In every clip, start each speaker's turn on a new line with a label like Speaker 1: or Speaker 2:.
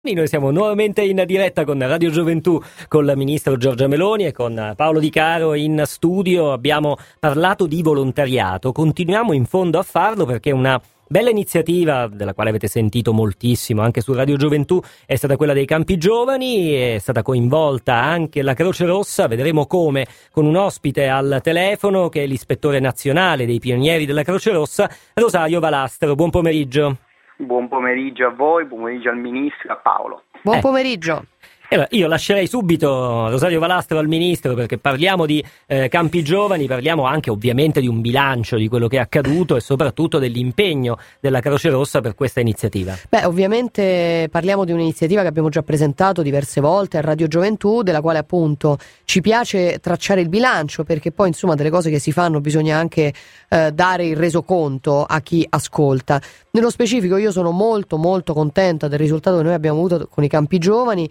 Speaker 1: Noi siamo nuovamente in diretta con Radio Gioventù, con il ministro Giorgia Meloni e con Paolo Di Caro in studio. Abbiamo parlato di volontariato, continuiamo in fondo a farlo perché una bella iniziativa, della quale avete sentito moltissimo anche su Radio Gioventù, è stata quella dei campi giovani, è stata coinvolta anche la Croce Rossa, vedremo come, con un ospite al telefono che è l'ispettore nazionale dei pionieri della Croce Rossa, Rosario Valastro. Buon pomeriggio.
Speaker 2: Buon pomeriggio a voi, buon pomeriggio al Ministro e a Paolo.
Speaker 3: Buon pomeriggio.
Speaker 1: Allora, io lascerei subito Rosario Valastro al Ministro perché parliamo di campi giovani, parliamo anche ovviamente di un bilancio di quello che è accaduto e soprattutto dell'impegno della Croce Rossa per questa iniziativa.
Speaker 3: Ovviamente parliamo di un'iniziativa che abbiamo già presentato diverse volte a Radio Gioventù, della quale appunto ci piace tracciare il bilancio, perché poi insomma delle cose che si fanno bisogna anche dare il resoconto a chi ascolta. Nello specifico io sono molto contenta del risultato che noi abbiamo avuto con i campi giovani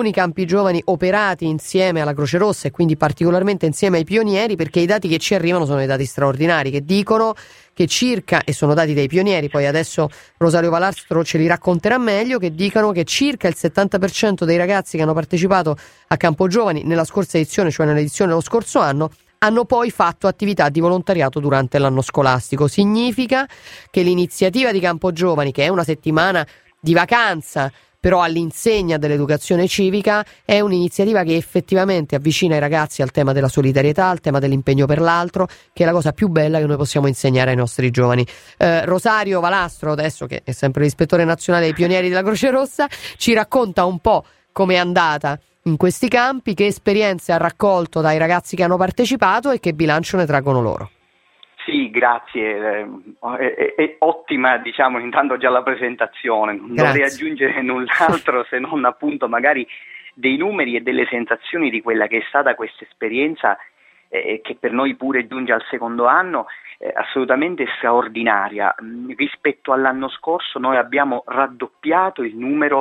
Speaker 3: operati insieme alla Croce Rossa e quindi particolarmente insieme ai pionieri, perché i dati che ci arrivano sono dei dati straordinari che dicono che circa, e sono dati dei pionieri, poi adesso Rosario Valastro ce li racconterà meglio, che dicono che circa il 70% dei ragazzi che hanno partecipato a Campo Giovani nella scorsa edizione, cioè nell'edizione dello scorso anno, hanno poi fatto attività di volontariato durante l'anno scolastico. Significa che l'iniziativa di Campo Giovani, che è una settimana di vacanza però all'insegna dell'educazione civica, è un'iniziativa che effettivamente avvicina i ragazzi al tema della solidarietà, al tema dell'impegno per l'altro, che è la cosa più bella che noi possiamo insegnare ai nostri giovani. Rosario Valastro, adesso che è sempre l'ispettore nazionale dei pionieri della Croce Rossa, ci racconta un po' come è andata in questi campi, che esperienze ha raccolto dai ragazzi che hanno partecipato e che bilancio ne traggono loro.
Speaker 2: Sì, grazie, è ottima intanto già la presentazione, non dovrei aggiungere null'altro se non appunto magari dei numeri e delle sensazioni di quella che è stata questa esperienza che per noi pure giunge al secondo anno, assolutamente straordinaria. Rispetto all'anno scorso noi abbiamo raddoppiato il numero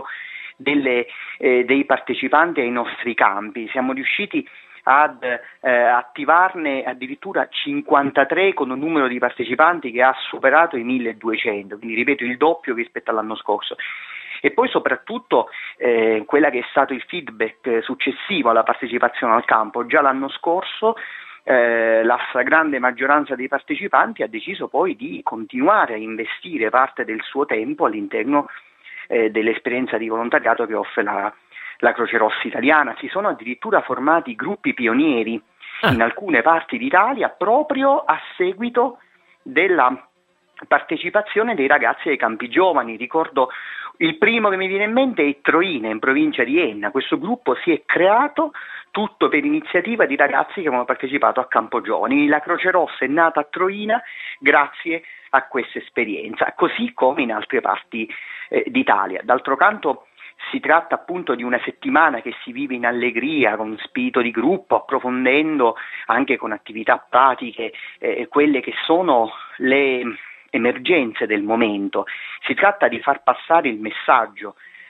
Speaker 2: dei partecipanti ai nostri campi, siamo riusciti ad attivarne addirittura 53 con un numero di partecipanti che ha superato i 1200, quindi ripeto il doppio rispetto all'anno scorso. E poi soprattutto quella che è stato il feedback successivo alla partecipazione al campo. Già l'anno scorso la stragrande maggioranza dei partecipanti ha deciso poi di continuare a investire parte del suo tempo all'interno dell'esperienza di volontariato che offre la Croce Rossa italiana. Si sono addirittura formati gruppi pionieri in alcune parti d'Italia proprio a seguito della partecipazione dei ragazzi ai campi giovani. Ricordo il primo che mi viene in mente è Troina, in provincia di Enna. Questo gruppo si è creato tutto per iniziativa di ragazzi che avevano partecipato a Campo Giovani. La Croce Rossa è nata a Troina grazie a questa esperienza, così come in altre parti d'Italia. D'altro canto si tratta appunto di una settimana che si vive in allegria, con spirito di gruppo, approfondendo anche con attività pratiche quelle che sono le emergenze del momento. Si tratta di far passare il messaggio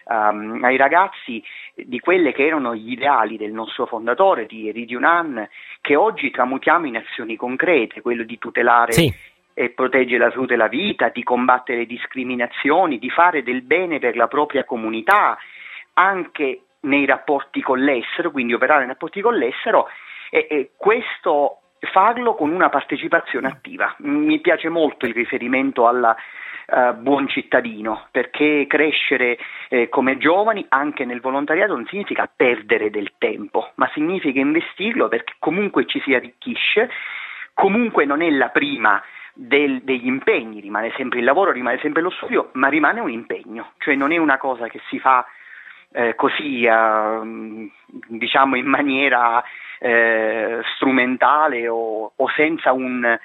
Speaker 2: ai ragazzi di quelle che erano gli ideali del nostro fondatore, di Thierry Dunant, che oggi tramutiamo in azioni concrete, quello di tutelare e proteggere la salute e la vita, di combattere le discriminazioni, di fare del bene per la propria comunità, anche nei rapporti con l'estero, quindi operare nei rapporti con l'estero, e questo farlo con una partecipazione attiva. Mi piace molto il riferimento al buon cittadino, perché crescere come giovani anche nel volontariato non significa perdere del tempo, ma significa investirlo, perché comunque ci si arricchisce, comunque non è la prima degli impegni, rimane sempre il lavoro, rimane sempre lo studio, ma rimane un impegno, cioè non è una cosa che si fa così in maniera strumentale o senza un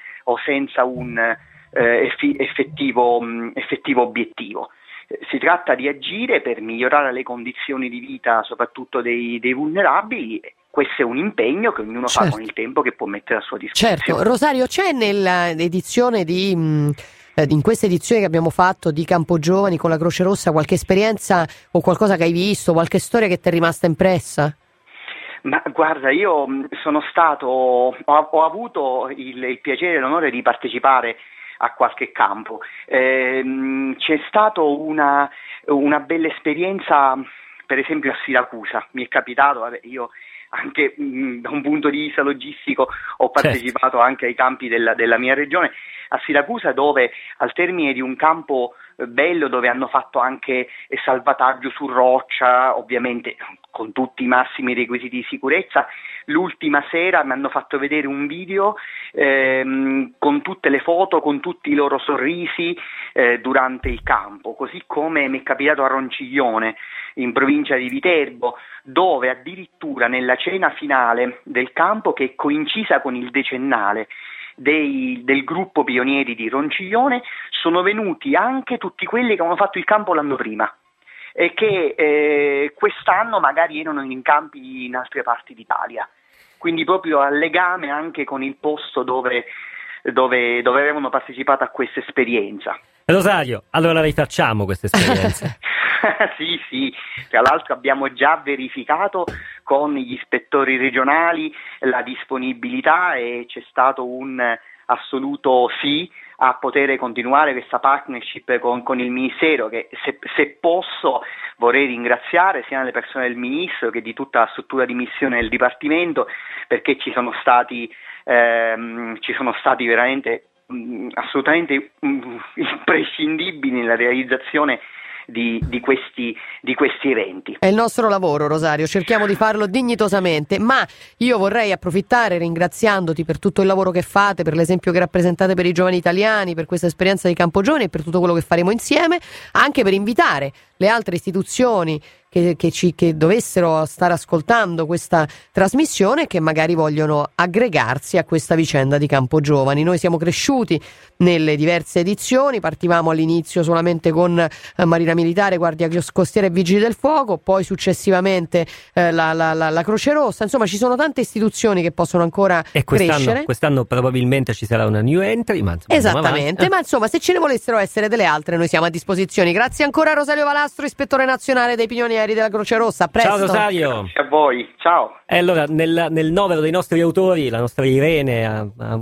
Speaker 2: effettivo obiettivo. Si tratta di agire per migliorare le condizioni di vita soprattutto dei vulnerabili. Questo è un impegno che ognuno fa con il tempo che può mettere a sua disposizione.
Speaker 3: Certo. Rosario, c'è nell'edizione in questa edizione che abbiamo fatto di Campo Giovani con la Croce Rossa qualche esperienza o qualcosa che hai visto, qualche storia che ti è rimasta impressa?
Speaker 2: Ma guarda, io ho avuto il piacere e l'onore di partecipare a qualche campo. C'è stata una bella esperienza, per esempio a Siracusa, mi è capitato, io anche da un punto di vista logistico ho partecipato anche ai campi della mia regione, a Siracusa, dove al termine di un campo bello, dove hanno fatto anche salvataggio su roccia, ovviamente con tutti i massimi requisiti di sicurezza, l'ultima sera mi hanno fatto vedere un video con tutte le foto, con tutti i loro sorrisi durante il campo, così come mi è capitato a Ronciglione, in provincia di Viterbo, dove addirittura nella cena finale del campo, che è coincisa con il decennale del gruppo Pionieri di Ronciglione, sono venuti anche tutti quelli che avevano fatto il campo l'anno prima e che quest'anno magari erano in campi in altre parti d'Italia, quindi proprio a legame anche con il posto dove avevano partecipato a questa esperienza.
Speaker 1: Rosario, allora la rifacciamo questa esperienza?
Speaker 2: Sì, tra l'altro abbiamo già verificato con gli ispettori regionali la disponibilità e c'è stato un assoluto sì a poter continuare questa partnership con il Ministero, che se posso vorrei ringraziare sia le persone del Ministro che di tutta la struttura di missione del Dipartimento, perché ci sono stati veramente assolutamente imprescindibili nella realizzazione di questi eventi.
Speaker 3: È il nostro lavoro, Rosario, cerchiamo di farlo dignitosamente, ma io vorrei approfittare ringraziandoti per tutto il lavoro che fate, per l'esempio che rappresentate per i giovani italiani, per questa esperienza di Campo Giovani e per tutto quello che faremo insieme, anche per invitare le altre istituzioni che dovessero stare ascoltando questa trasmissione, che magari vogliono aggregarsi a questa vicenda di Campo Giovani. Noi siamo cresciuti nelle diverse edizioni, partivamo all'inizio solamente con Marina Militare, Guardia Costiera e Vigili del Fuoco, poi successivamente la Croce Rossa, insomma ci sono tante istituzioni che possono ancora crescere.
Speaker 1: Quest'anno probabilmente ci sarà una new entry, ma insomma,
Speaker 3: esattamente, ma insomma se ce ne volessero essere delle altre noi siamo a disposizione. Grazie ancora a Rosario Valastro, ispettore nazionale dei Pionieri della Croce Rossa. A presto.
Speaker 1: Ciao Rosario.
Speaker 2: Grazie a voi, ciao.
Speaker 1: E allora nel novero dei nostri autori la nostra Irene ha